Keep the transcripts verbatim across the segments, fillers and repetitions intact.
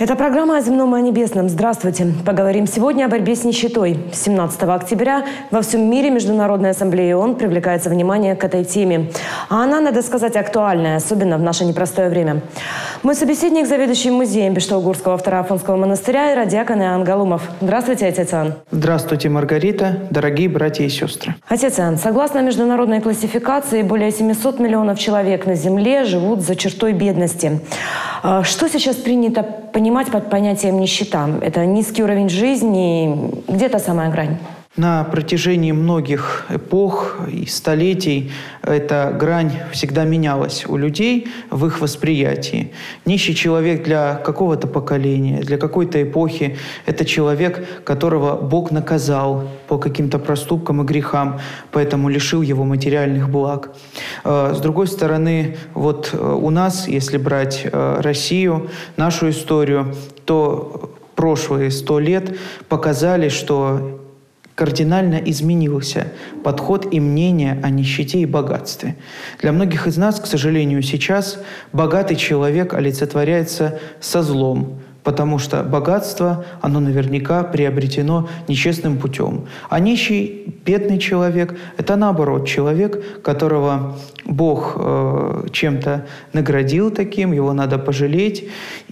Это программа о земном и о небесном. Здравствуйте. Поговорим сегодня о борьбе с нищетой. семнадцатого октября во всем мире Международная ассамблея ООН привлекается внимание к этой теме. А она, надо сказать, актуальная, особенно в наше непростое время. Мой собеседник, заведующий музеем Бештаугурского Второафонского монастыря, иродиакон Иоанн Галумов. Здравствуйте, отец Иоанн. Здравствуйте, Маргарита, дорогие братья и сестры. Отец Иоанн, согласно международной классификации, более семисот миллионов человек на Земле живут за чертой бедности. Что сейчас принято понимать под понятием нищета? Это низкий уровень жизни, где-то самая грань? На протяжении многих эпох и столетий эта грань всегда менялась у людей в их восприятии. Нищий человек для какого-то поколения, для какой-то эпохи – это человек, которого Бог наказал по каким-то проступкам и грехам, поэтому лишил его материальных благ. С другой стороны, вот у нас, если брать Россию, нашу историю, то прошлые сто лет показали, что кардинально изменился подход и мнение о нищете и богатстве. Для многих из нас, к сожалению, сейчас богатый человек олицетворяется со злом, потому что богатство, оно наверняка приобретено нечестным путем. А нищий, бедный человек – это наоборот человек, которого Бог э, чем-то наградил таким, его надо пожалеть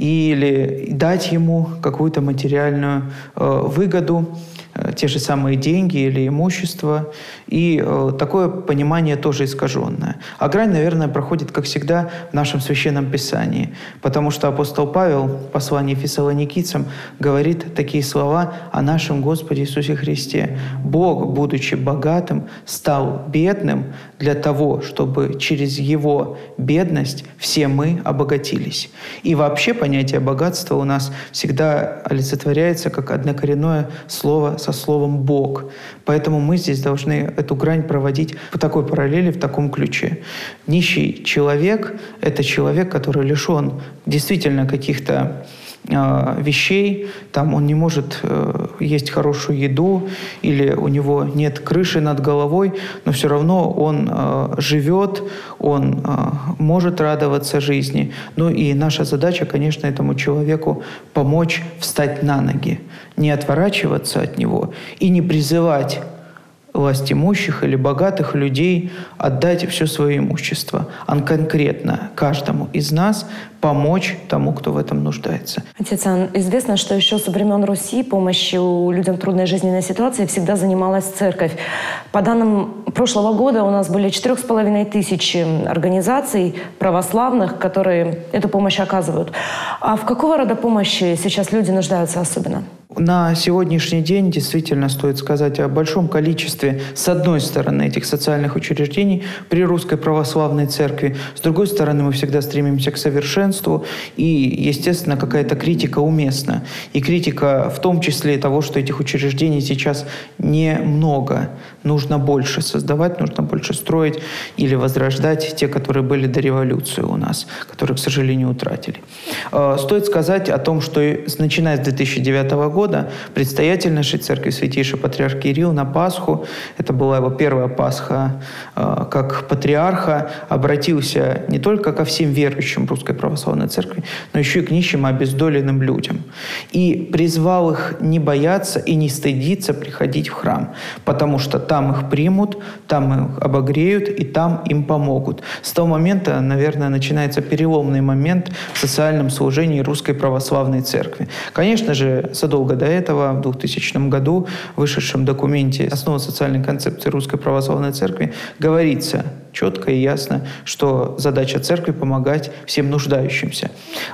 или дать ему какую-то материальную э, выгоду, те же самые деньги или имущество. И э, такое понимание тоже искаженное. А грань, наверное, проходит, как всегда, в нашем Священном Писании. Потому что апостол Павел в послании Фессалоникийцам говорит такие слова о нашем Господе Иисусе Христе. «Бог, будучи богатым, стал бедным для того, чтобы через Его бедность все мы обогатились». И вообще понятие богатства у нас всегда олицетворяется как однокоренное слово со словом «Бог». Поэтому мы здесь должны эту грань проводить в такой параллели, в таком ключе. Нищий человек – это человек, который лишен действительно каких-то э, вещей. Там он не может э, есть хорошую еду или у него нет крыши над головой, но все равно он э, живет, он э, может радоваться жизни. Ну и наша задача, конечно, этому человеку помочь встать на ноги, не отворачиваться от него и не призывать власть имущих или богатых людей отдать все свое имущество, а конкретно каждому из нас помочь тому, кто в этом нуждается. Отец Иоанн, известно, что еще со времен Руси помощью людям в трудной жизненной ситуации всегда занималась церковь. По данным прошлого года у нас более четырех с половиной тысяч организаций православных, которые эту помощь оказывают. А в какого рода помощи сейчас люди нуждаются особенно? На сегодняшний день действительно стоит сказать о большом количестве, с одной стороны, этих социальных учреждений при Русской Православной Церкви, с другой стороны, мы всегда стремимся к совершенству, и, естественно, какая-то критика уместна. И критика в том числе того, что этих учреждений сейчас немного. Нужно больше создавать, нужно больше строить или возрождать те, которые были до революции у нас, которые, к сожалению, утратили. Стоит сказать о том, что начиная с две тысячи девятого года предстоятель нашей церкви, святейший патриарх Кирилл, на Пасху, это была его первая Пасха э, как патриарха, обратился не только ко всем верующим Русской Православной Церкви, но еще и к нищим и обездоленным людям. И призвал их не бояться и не стыдиться приходить в храм, потому что там их примут, там их обогреют и там им помогут. С того момента, наверное, начинается переломный момент в социальном служении Русской Православной Церкви. Конечно же, задолго до этого, в двухтысячном году, в вышедшем документе «Основа социальной концепции Русской Православной Церкви» говорится четко и ясно, что задача церкви – помогать всем нуждающимся.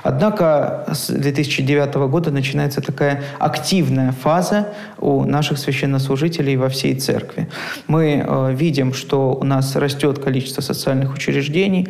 Однако с две тысячи девятого года начинается такая активная фаза у наших священнослужителей во всей церкви. Мы э, видим, что у нас растет количество социальных учреждений,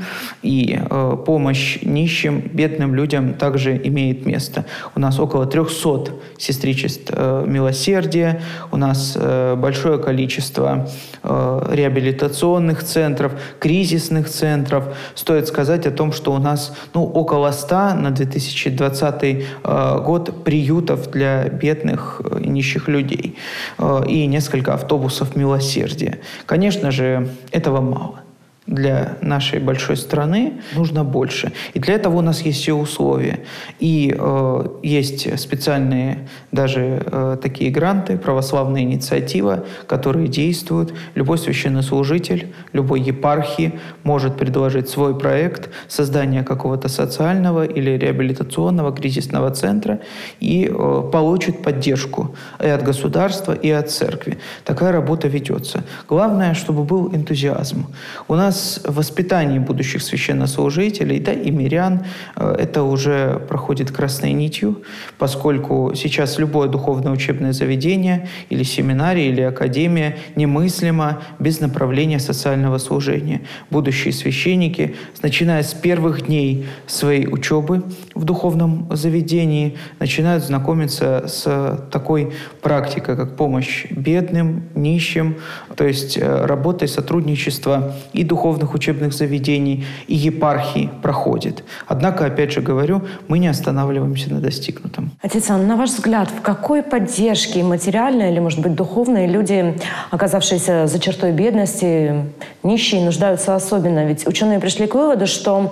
и э, помощь нищим, бедным людям также имеет место. У нас около трехсот сестричеств э, милосердия, у нас э, большое количество э, реабилитационных центров, кризисных центров. Стоит сказать о том, что у нас ну, около ста на две тысячи двадцатый э, год приютов для бедных и нищих людей э, и несколько автобусов милосердия. Конечно же, этого мало. для нашей большой страны нужно больше. И для этого у нас есть все условия. И э, есть специальные даже э, такие гранты, православная инициатива, которые действуют. Любой священнослужитель, любой епархии может предложить свой проект создания какого-то социального или реабилитационного кризисного центра и э, получит поддержку и от государства, и от церкви. Такая работа ведется. Главное, чтобы был энтузиазм. У нас в воспитании будущих священнослужителей, да и мирян, это уже проходит красной нитью, поскольку сейчас любое духовное учебное заведение или семинария, или академия немыслимо без направления социального служения. Будущие священники, начиная с первых дней своей учебы в духовном заведении, начинают знакомиться с такой практикой, как помощь бедным, нищим, то есть работа и сотрудничество и духовных учебных заведений, и епархий проходит. Однако, опять же говорю, мы не останавливаемся на достигнутом. Отец Иоанн, на ваш взгляд, в какой поддержке материальной или, может быть, духовной люди, оказавшиеся за чертой бедности, нищие, нуждаются особенно? Ведь ученые пришли к выводу, что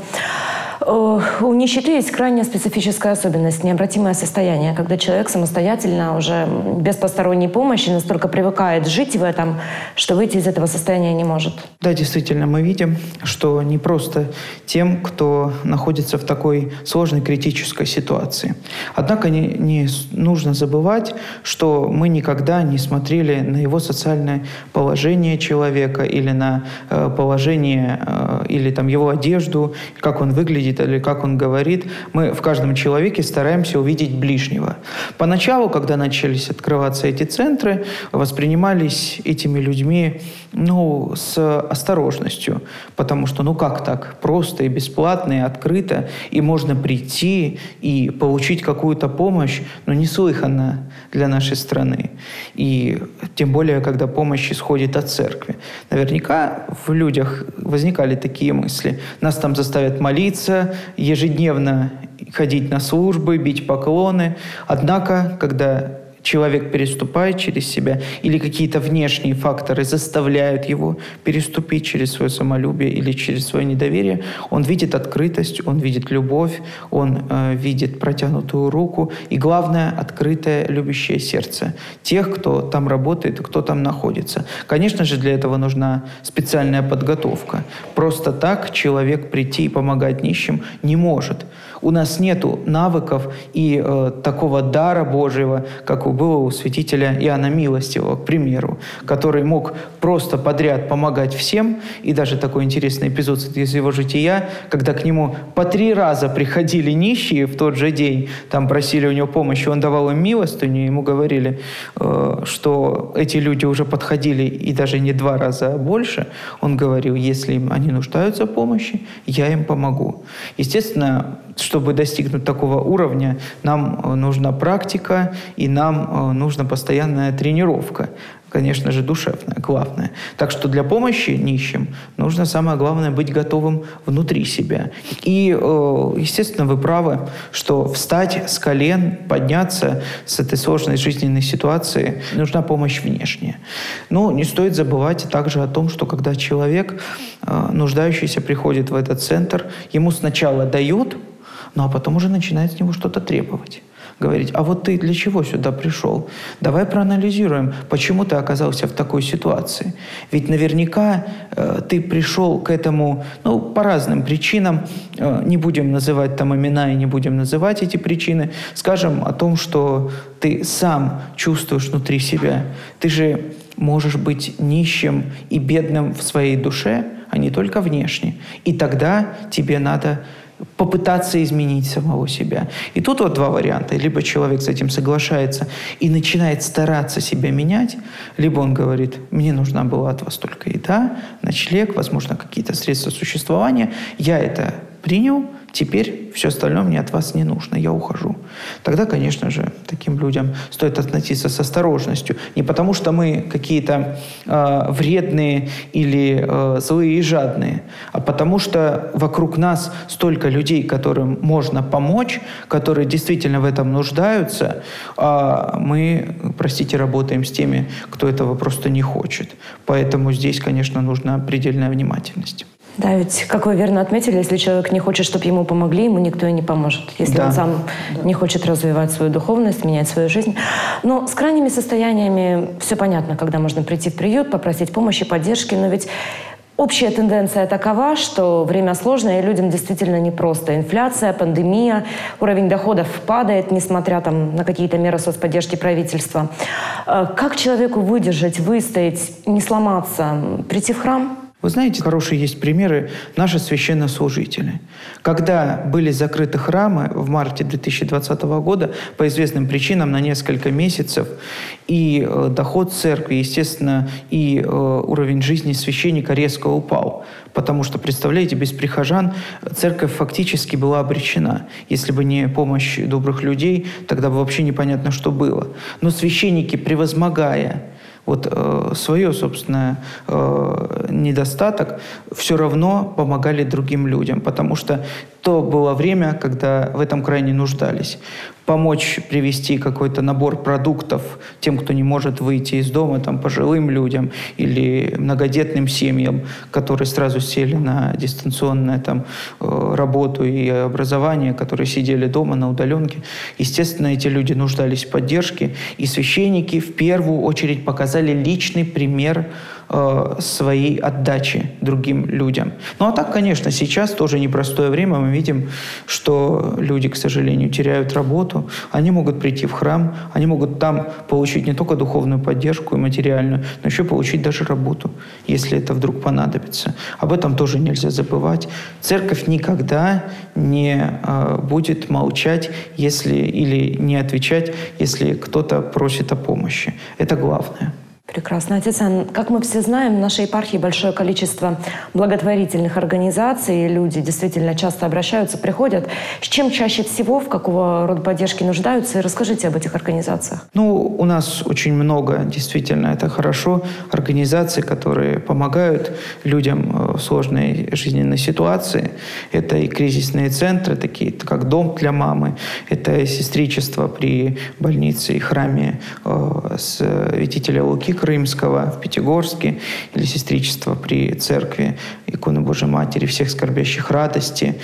у нищеты есть крайне специфическая особенность, необратимое состояние, когда человек самостоятельно, уже без посторонней помощи, настолько привыкает жить в этом, что выйти из этого состояния не может. Да, действительно, мы видим, что не просто тем, кто находится в такой сложной критической ситуации. Однако не, не нужно забывать, что мы никогда не смотрели на его социальное положение человека или на э, положение э, или там его одежду, как он выглядит, или как он говорит. Мы в каждом человеке стараемся увидеть ближнего. Поначалу, когда начались открываться эти центры, воспринимались этими людьми ну, с осторожностью, потому что ну как так? Просто и бесплатно, и открыто, и можно прийти и получить какую-то помощь, но неслыханно для нашей страны. И тем более, когда помощь исходит от церкви. Наверняка в людях возникали такие мысли. Нас там заставят молиться, ежедневно ходить на службы, бить поклоны. Однако, когда человек переступает через себя, или какие-то внешние факторы заставляют его переступить через свое самолюбие или через свое недоверие, он видит открытость, он видит любовь, он э, видит протянутую руку и, главное, открытое любящее сердце тех, кто там работает и кто там находится. Конечно же, для этого нужна специальная подготовка. Просто так человек прийти и помогать нищим не может. У нас нету навыков и э, такого дара Божьего, как у было у святителя Иоанна Милостивого, к примеру, который мог просто подряд помогать всем. И даже такой интересный эпизод из его жития, когда к нему по три раза приходили нищие в тот же день, там просили у него помощи, он давал им милостыню, ему говорили, э, что эти люди уже подходили и даже не два раза, а больше. Он говорил, если они нуждаются в помощи, я им помогу. Естественно, чтобы достигнуть такого уровня, нам нужна практика, и нам нужна постоянная тренировка. Конечно же, душевная, главное. Так что для помощи нищим нужно, самое главное, быть готовым внутри себя. И, естественно, вы правы, что встать с колен, подняться с этой сложной жизненной ситуации, нужна помощь внешняя. Но не стоит забывать также о том, что когда человек, нуждающийся, приходит в этот центр, ему сначала дают, ну а потом уже начинает с него что-то требовать. Говорить, а вот ты для чего сюда пришел? Давай проанализируем, почему ты оказался в такой ситуации. Ведь наверняка э, ты пришел к этому ну, по разным причинам. Э, не будем называть там имена и не будем называть эти причины. Скажем о том, что ты сам чувствуешь внутри себя. Ты же можешь быть нищим и бедным в своей душе, а не только внешне. И тогда тебе надо попытаться изменить самого себя. И тут вот два варианта. Либо человек с этим соглашается и начинает стараться себя менять, либо он говорит, мне нужна была от вас только еда, ночлег, возможно, какие-то средства существования. Я это принял, теперь все остальное мне от вас не нужно, я ухожу. Тогда, конечно же, таким людям стоит относиться с осторожностью. Не потому, что мы какие-то э, вредные или э, злые и жадные, а потому что вокруг нас столько людей, которым можно помочь, которые действительно в этом нуждаются, а мы, простите, работаем с теми, кто этого просто не хочет. Поэтому здесь, конечно, нужна предельная внимательность. Да, ведь, как вы верно отметили, если человек не хочет, чтобы ему помогли, ему никто и не поможет. Если да. он сам да. не хочет развивать свою духовность, менять свою жизнь. Но с крайними состояниями все понятно, когда можно прийти в приют, попросить помощи, поддержки. Но ведь общая тенденция такова, что время сложное, и людям действительно непросто. Инфляция, пандемия, уровень доходов падает, несмотря там, на какие-то меры соцподдержки правительства. Как человеку выдержать, выстоять, не сломаться, прийти в храм? Вы знаете, хорошие есть примеры наши священнослужители. Когда были закрыты храмы в марте две тысячи двадцатого года по известным причинам на несколько месяцев, и э, доход церкви, естественно, и э, уровень жизни священника резко упал. Потому что, представляете, без прихожан церковь фактически была обречена. Если бы не помощь добрых людей, тогда бы вообще непонятно, что было. Но священники, превозмогая вот э, свое, собственно, э, недостаток, все равно помогали другим людям, потому что то было время, когда в этом крайне нуждались. Помочь привезти какой-то набор продуктов тем, кто не может выйти из дома, там, пожилым людям или многодетным семьям, которые сразу сели на дистанционную там, работу и образование, которые сидели дома на удаленке. Естественно, эти люди нуждались в поддержке, и священники в первую очередь показали личный пример своей отдачи другим людям. Ну а так, конечно, сейчас тоже непростое время. Мы видим, что люди, к сожалению, теряют работу. Они могут прийти в храм, они могут там получить не только духовную поддержку и материальную, но еще получить даже работу, если это вдруг понадобится. Об этом тоже нельзя забывать. Церковь никогда не э, будет молчать, если, или не отвечать, если кто-то просит о помощи. Это главное. Прекрасно. Отец Иоанн, как мы все знаем, в нашей епархии большое количество благотворительных организаций. Люди действительно часто обращаются, приходят. С чем чаще всего, в какого рода поддержки нуждаются? И расскажите об этих организациях. Ну, у нас очень много, действительно, это хорошо, организаций, которые помогают людям в сложной жизненной ситуации. Это и кризисные центры, такие как «Дом для мамы», это и сестричество при больнице и храме э, святителя Луки Крымского в Пятигорске, или сестричество при церкви иконы Божьей Матери всех скорбящих радости.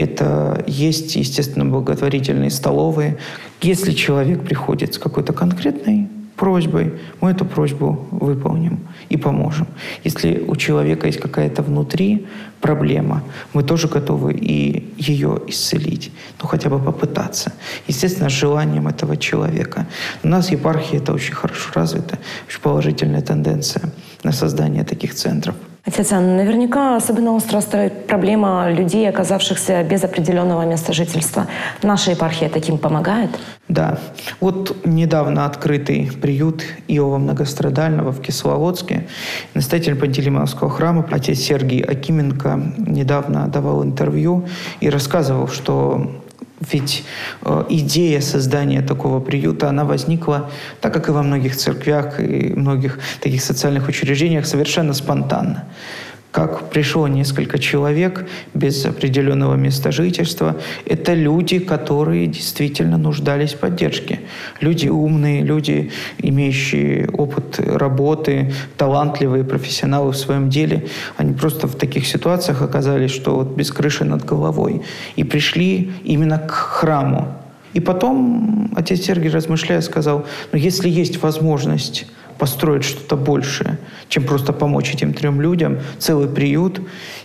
Это есть, естественно, благотворительные столовые. Если человек приходит с какой-то конкретной просьбой, мы эту просьбу выполним и поможем. Если у человека есть какая-то внутри проблема, мы тоже готовы и ее исцелить, ну хотя бы попытаться. Естественно, с желанием этого человека. У нас в епархии это очень хорошо развито, очень положительная тенденция на создание таких центров. Отец Иоанн, наверняка особенно остро стоит проблема людей, оказавшихся без определенного места жительства. Наша епархия таким помогает? Да. Вот недавно открытый приют Иова Многострадального в Кисловодске. Настоятель Пантелеймоновского храма, отец Сергий Акименко, недавно давал интервью и рассказывал, что ведь э, идея создания такого приюта, она возникла, так как и во многих церквях и многих таких социальных учреждениях, совершенно спонтанно. Как пришло несколько человек без определенного места жительства, это люди, которые действительно нуждались в поддержке. Люди умные, люди, имеющие опыт работы, талантливые профессионалы в своем деле. Они просто в таких ситуациях оказались, что вот без крыши над головой. И пришли именно к храму. И потом отец Сергий, размышляя, сказал, ну если есть возможность построить что-то большее, чем просто помочь этим трем людям, целый приют,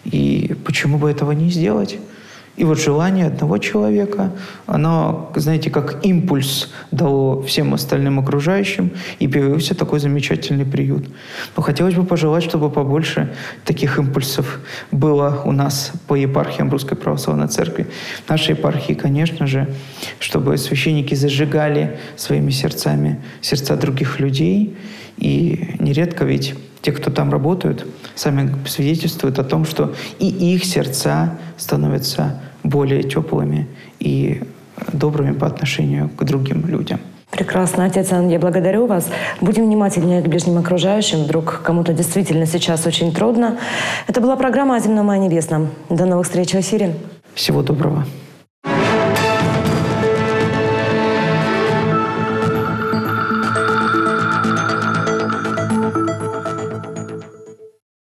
и почему бы этого не сделать? И вот желание одного человека, оно, знаете, как импульс дало всем остальным окружающим, и появился такой замечательный приют. Но хотелось бы пожелать, чтобы побольше таких импульсов было у нас по епархиям Русской Православной Церкви. В нашей епархии, конечно же, чтобы священники зажигали своими сердцами сердца других людей, и нередко ведь те, кто там работают, сами свидетельствуют о том, что и их сердца становятся более теплыми и добрыми по отношению к другим людям. Прекрасно, отец Иоанн, я благодарю вас. Будем внимательнее к ближним окружающим. Вдруг кому-то действительно сейчас очень трудно. Это была программа «О земном и о небесном». До новых встреч в эфире. Всего доброго.